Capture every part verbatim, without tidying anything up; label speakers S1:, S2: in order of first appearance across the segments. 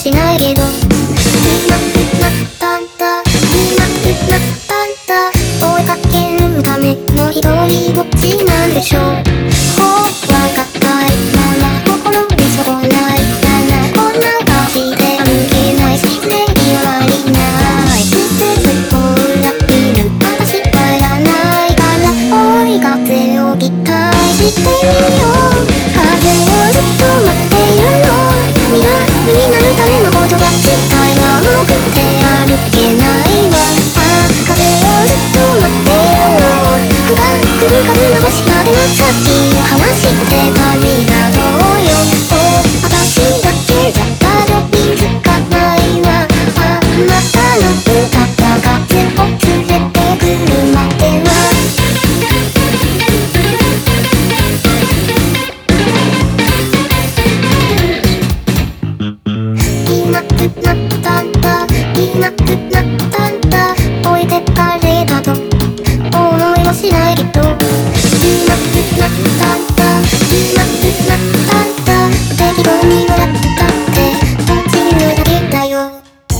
S1: しないけど、いなくなったんだ、いなくなったんだ。追いかけるための一人ぼっちなんでしょう。ほわかったいまま心にそこないなら、こんな感じで歩けないし礼儀はありない。季節と裏切る私はやらないから、追い風を期待してみよう。風をずっと待っているの、未来になるためのことが絶対が重くて歩けないわ。ああ風をずっと待っているの、普段来る風の星までの先を話して旅がどうよ。お私だけじゃたどり着かないわ。あなたの歌が風を連れてくるまでは。いなくなったんだ、いなくなったんだ。置いてかれたと思いもしないけど、いなくなったんだ、いなくなったんだ。適当に笑ったって落ちるだけだよ。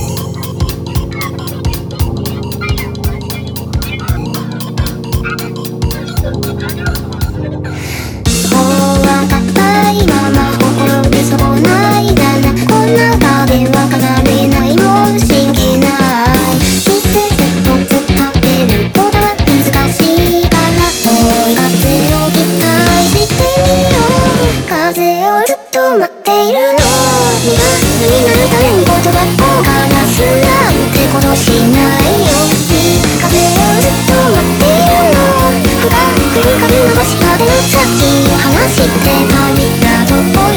S1: もうわかったいまま心にそこないだな、こんな影は離れないもう不思議ない季節と伝ってることは難しいから、追い風を期待してみよう。風をずっと待っているの、未来になるために言葉を交わすなんてことしないよ。いい風をずっと待っているの、普段来る風の星までの先を話して旅がどこ